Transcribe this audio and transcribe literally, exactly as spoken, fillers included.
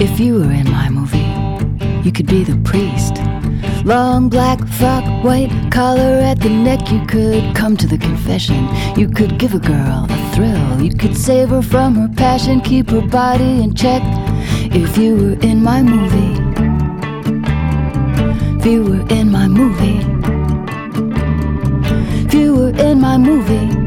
If you were in my movie, you could be the priest. Long black frock, white collar at the neck. You could come to the confession. You could give a girl a thrill. You could save her from her passion, keep her body in check. If you were in my movie, if you were in my movie, if you were in my movie.